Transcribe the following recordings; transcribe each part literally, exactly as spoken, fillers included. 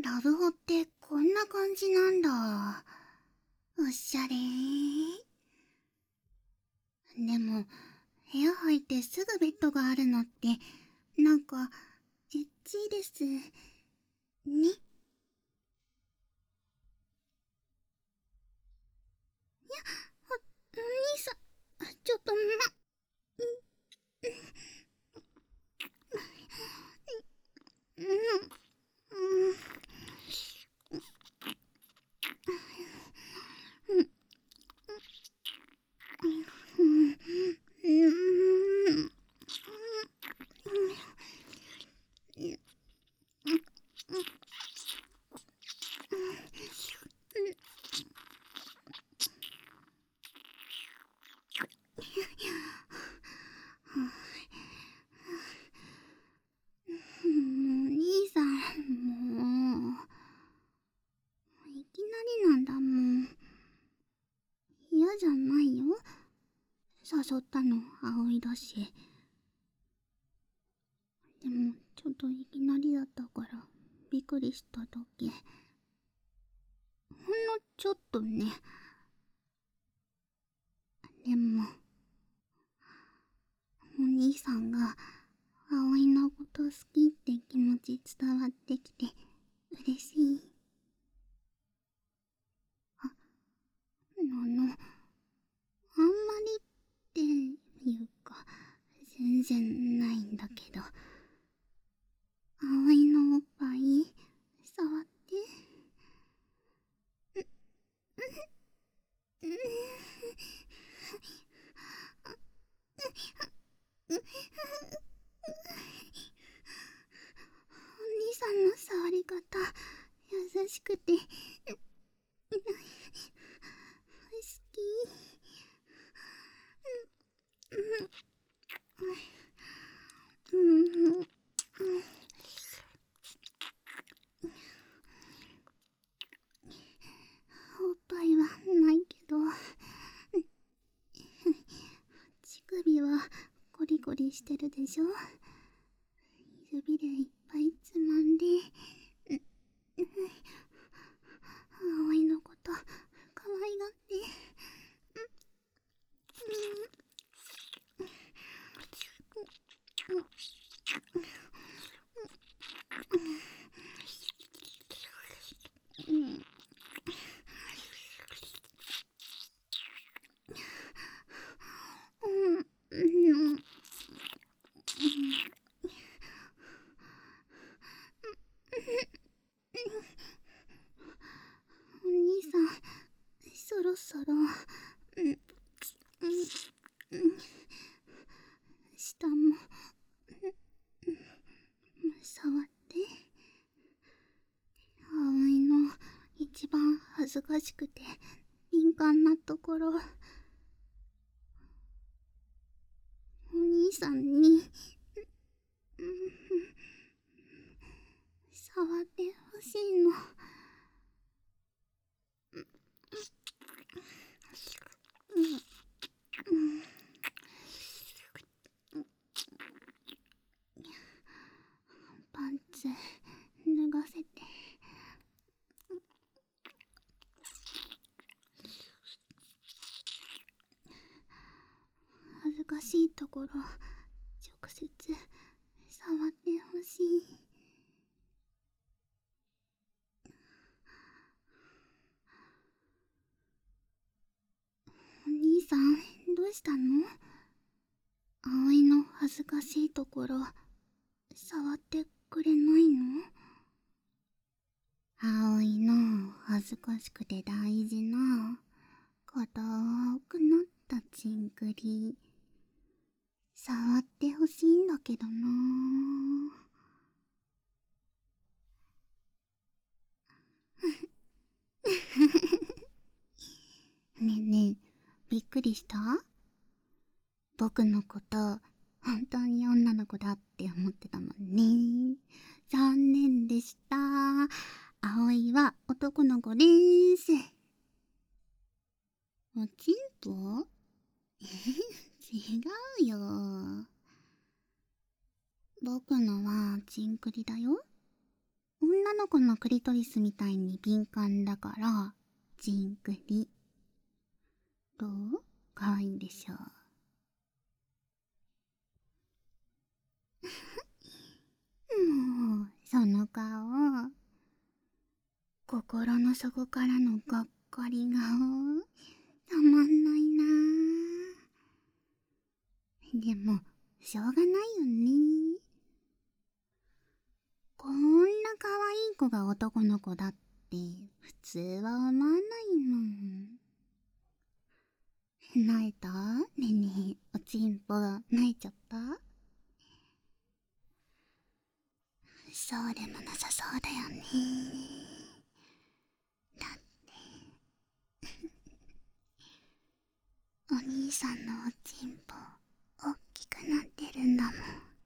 ラブホってこんな感じなんだ。おしゃれー。でも、部屋入ってすぐベッドがあるのって、なんか、エッチいです。ね。お、お兄さん、ちょっとま、うん、うん、うん、うん、うん、もう、兄さん、もう、いきなりなんだもん。嫌じゃないよ。誘ったの葵だし。でもちょっといきなりだったからびっくりしただけ。ほんのちょっとね。でもお兄さんが葵のこと好きって気持ち伝わってきて嬉しい。あ、あの、あんまりっていうか全然ないんだけど、葵のおっぱい触って。うん、お兄さんの触り方優しくて好き。うん、うん、おっぱいはないけど乳首はゴリゴリしてるでしょ。指でいっぱいつまんで、葵のこと可愛がって。うん、うん、うん、お兄さんそろそろ、うん、うん、下も触って。葵の一番恥ずかしくて敏感なところ、お兄さんに、うん、触ってほしいの。うん、うん、パンツ脱がせて。恥ずかしいところ直接触ってほしい。お兄さんどうしたの？葵の恥ずかしいところ触ってくれないの？葵の恥ずかしくて大事な硬くなったチンクリ触ってほしいんだけどな。ねえねえ、びっくりした？僕のこと本当に女の子だって思ってたもんね。残念でした。葵は男の子でーす。おちんぽ？違うよ。僕のはチンクリだよ。女女の子のクリトリスみたいに敏感だから、ジンクリ。どう？かわいいでしょ。もう、その顔。心の底からのがっかり顔。たまんないなぁ。でも、しょうがないよね。こんな可愛い子が男の子だって普通は思わないもん。泣いた？ねえねえ、おちんぽ泣いちゃった？そうでもなさそうだよね。だってお兄さんのおちんぽおっきくなってるんだもん。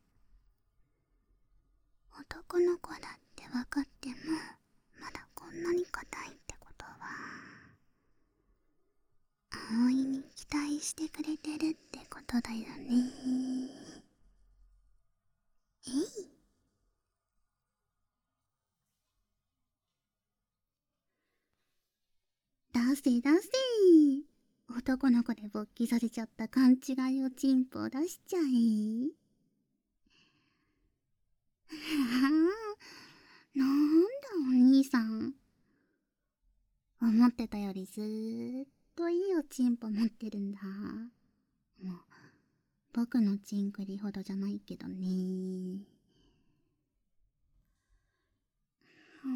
男の子だって分かってもまだこんなに硬いってことは、葵に期待してくれてるってことだよね。えい。出せ出せ。男の子で勃起させちゃった勘違いおちんぽを出しちゃえ。はあ、なんだお兄さん。思ってたよりずーっといいおちんぽ持ってるんだ。もう、僕のチンクリほどじゃないけどね。うん。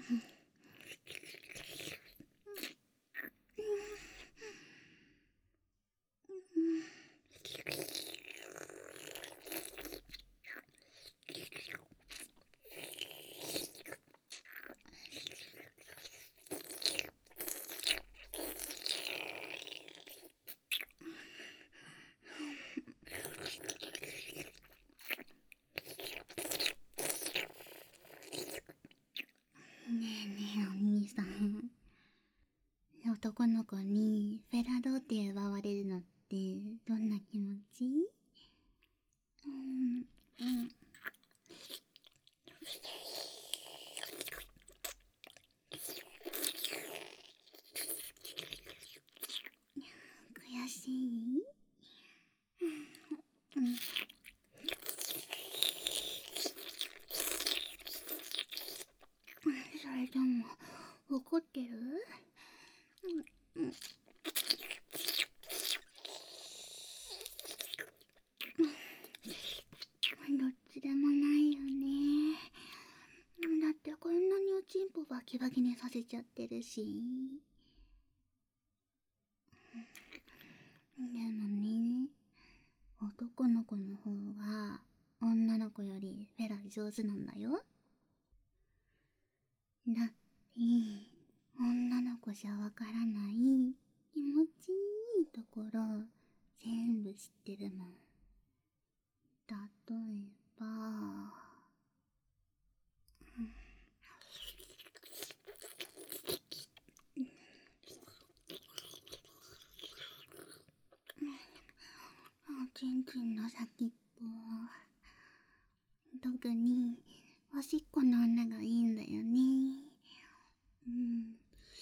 ねえねえお兄さん、男の子にフェラドって奪われるのってどんな気持ち？うん、うん。悔しい？うん。それとも怒ってる？うん、うん。どっちでもないよね。だってこんなにおちんぽバキバキにさせちゃってるし。でもね、男の子の方が女の子よりフェラ上手なんだよ。だって女の子じゃわからない気持ちいいところ全部知ってるもん。例えば、おちんちんの先っぽ、特におしっこの穴がいいんだよね。うん。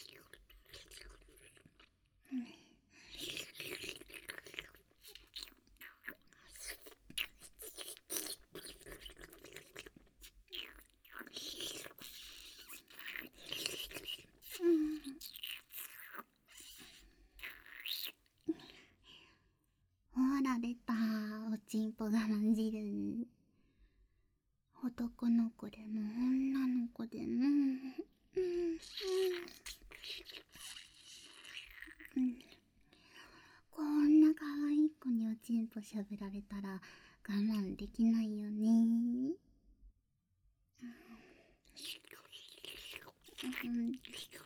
うん。ほら出た、おちんぽがまんじる。男の子でも女の子でも、うん、うん、うん。こんな可愛い子におちんぽしゃぶられたら我慢できないよね。うん、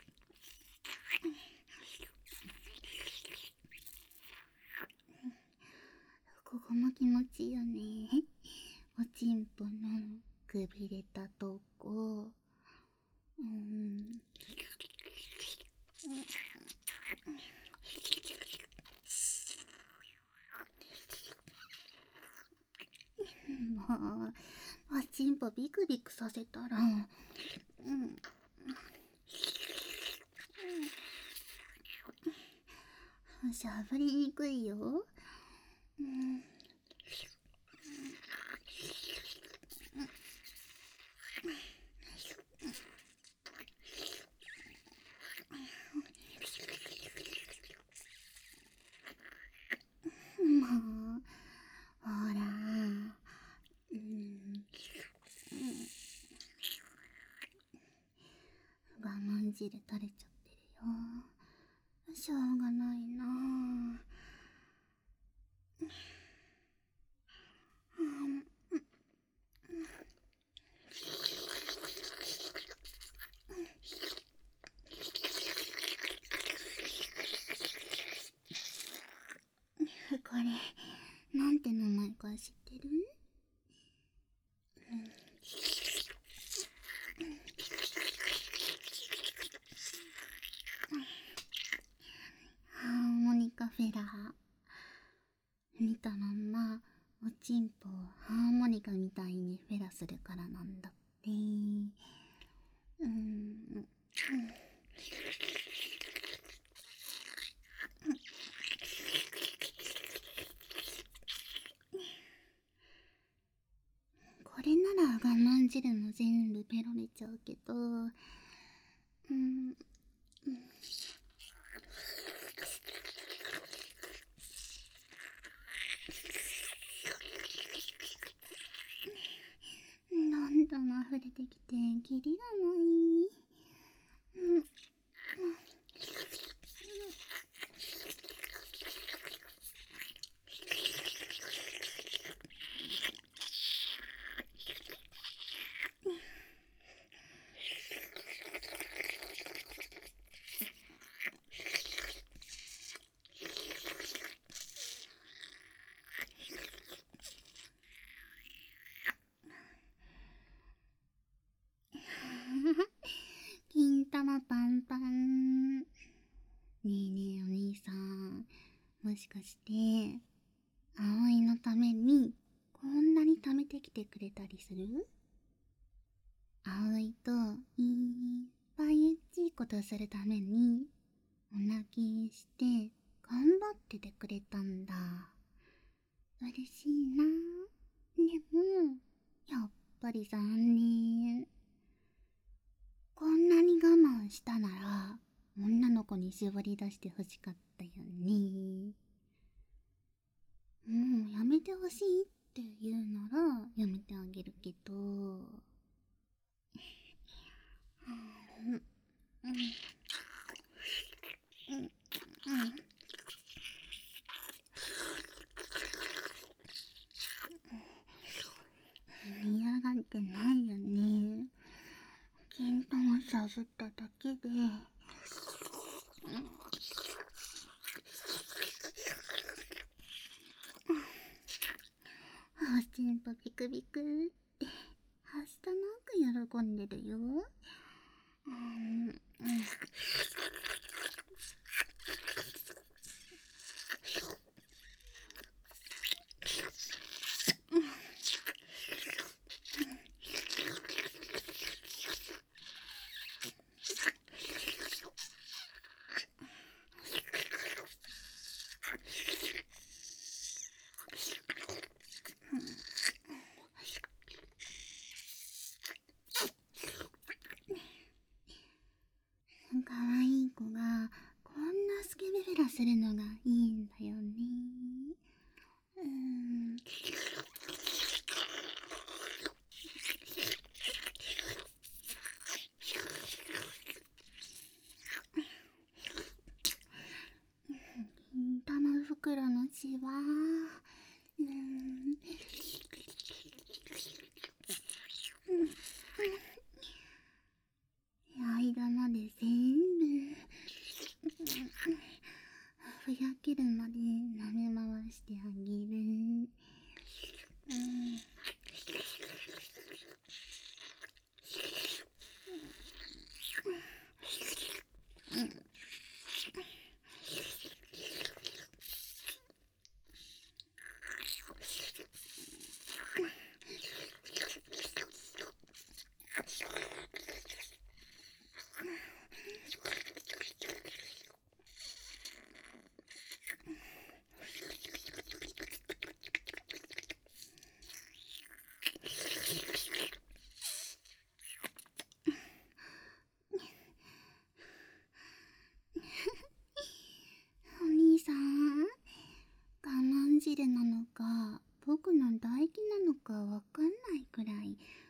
ここも気持ちいいよね。おちんぽのくびれたとこ、うん、もうおちんぽビクビクさせたら、うん、しゃぶりにくいよ。うん、もう、ほら、うん、我慢汁垂れちゃってるよ。しょうがないなあ。これ、なんて名前か知ってる？ハーモニカフェラー。見たまんま、おちんぽをハーモニカみたいにフェラするからなんだって。うーん。これなら我慢汁も全部ペロれちゃうけど、うん、どんどん溢れてきてキリがない。うん、金玉パンパン。ねえねえお兄さん、もしかして葵のためにこんなに貯めてきてくれたりする？葵といっぱいっちいことするためにお泣きして頑張っててくれたんだ。嬉しいな。でもやっぱり残念。こんなに我慢したなら女の子に絞り出してほしかったよね。もうやめてほしいって言うならやめてあげるけど、うんうんうんうん嫌がってないよね。金玉さすっただけで、おちんぽビクビクってはしたなく喜んでるよ。うんうん可愛い子がこんな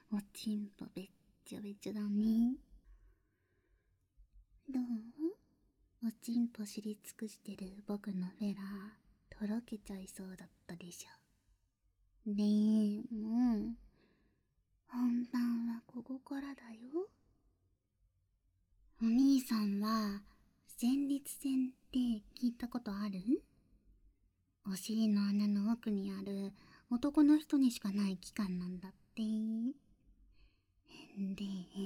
おちんぽべっちょべちょだね。どう？おちんぽ知り尽くしてる僕のフェラー、とろけちゃいそうだったでしょ。ねえ、もう、本番はここからだよ。お兄さんは、前立腺って聞いたことある？お尻の穴の奥にある男の人にしかない器官なんだって。で、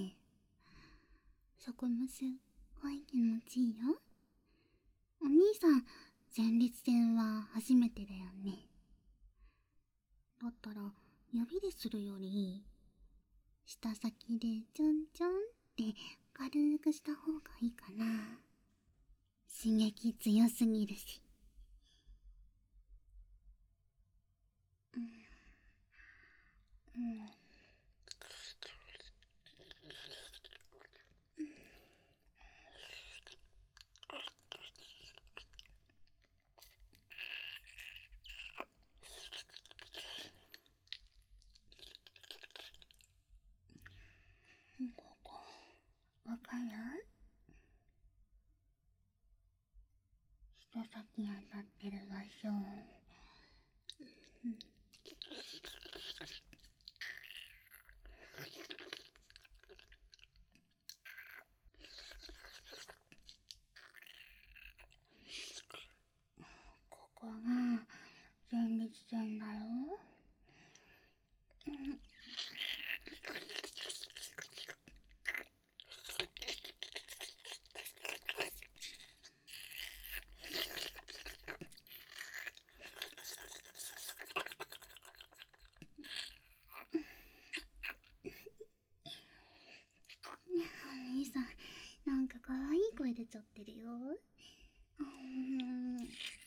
そこもすっごい気持ちいいよ。お兄さん、前立腺は初めてだよね。だったら、指でするより、舌先でちょんちょんって軽くした方がいいかな。刺激強すぎるし。うん。うん。ここ、わかる？舌先当たってる場所。うん。ここが前立腺だよ。うん。お兄さん、なんか可愛い声出ちゃってるよ。うん。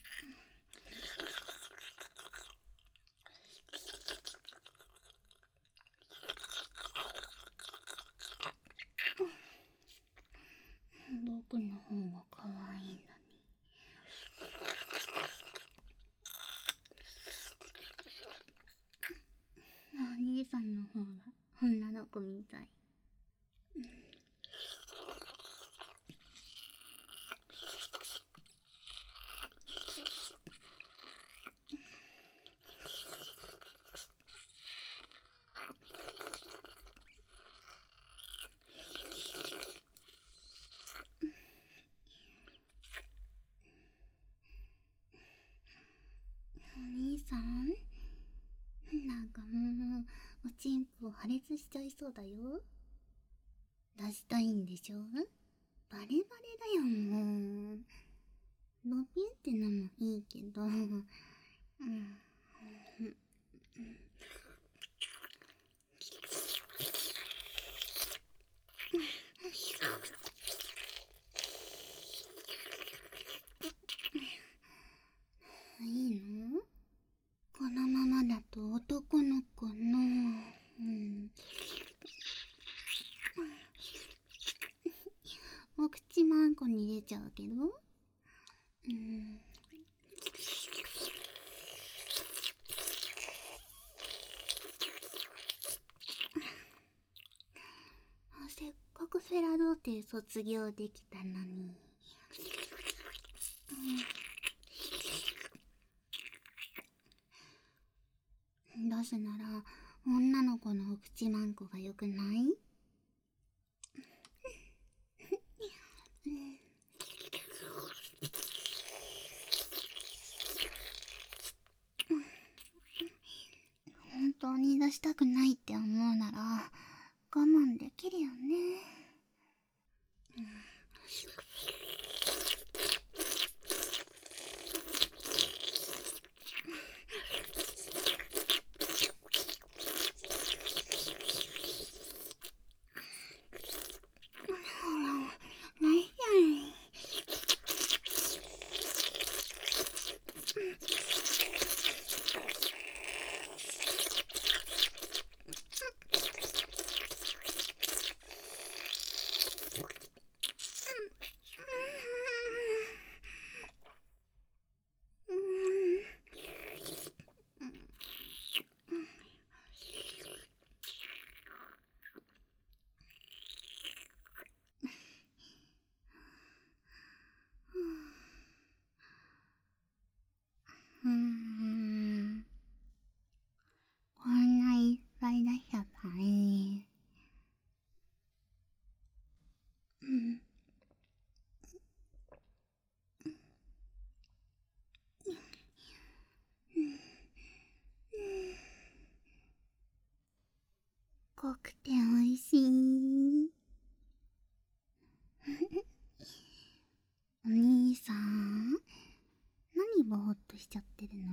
僕の方が可愛いのに。お兄さんの方が女の子みたい。お兄さん、なんかもう、おちんぽ破裂しちゃいそうだよ。出したいんでしょ？バレバレだよ、もう。伸びってのもいいけど、うん。いいの？このままだと男の子の、うん、お口まんこに入れちゃうけど、うん、せっかくフェラ童貞卒業できたのに。うん、どうせなら女の子のお口まんこがよくない？本当に出したくないって思うなら我慢できるよね。うん。 しい。お兄さん、何ぼーっとしちゃってるの？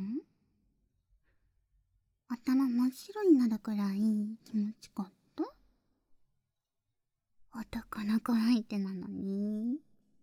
頭真っ白になるくらい気持ちかった？男の子相手なのに。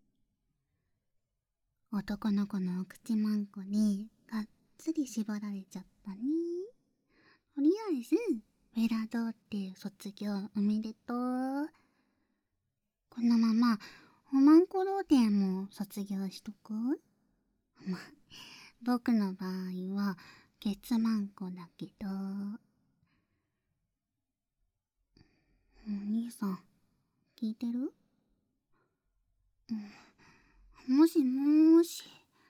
男の子のお口まんこにがっつり縛られちゃったね。とりあえず、フェラドーって卒業おめでとう。このまま、おまんこローテンも卒業しとく？ま、僕の場合は、ケツまんこだけど。お兄さん、聞いてる？うん、もしもーし。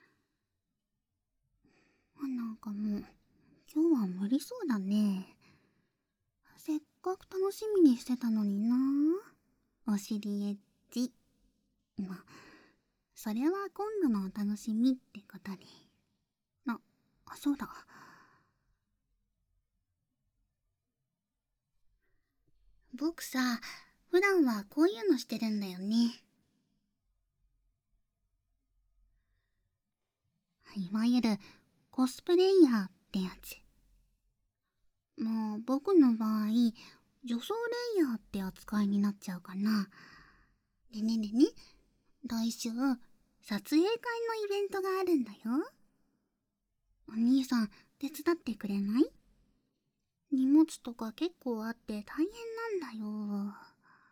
なんかもう、今日は無理そうだね。せっかく楽しみにしてたのにな。お尻エッチ。ま、それは今度のお楽しみってことに。あ、そうだ。僕さ、普段はこういうのしてるんだよね。いわゆるコスプレイヤーってやつ。まあ僕の場合、女装レイヤーって扱いになっちゃうかな。でねでね、来週、撮影会のイベントがあるんだよ。お兄さん、手伝ってくれない？荷物とか結構あって大変なんだよ。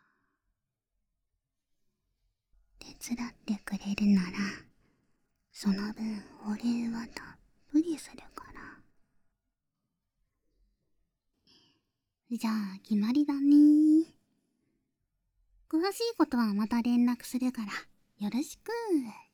手伝ってくれるなら、その分お礼はたっぷりするから。じゃあ決まりだね。詳しいことはまた連絡するからよろしく。